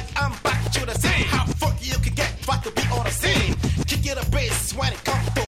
like I'm back to the scene. How funky you can get, but to be on the scene. Kick it a bass when it comes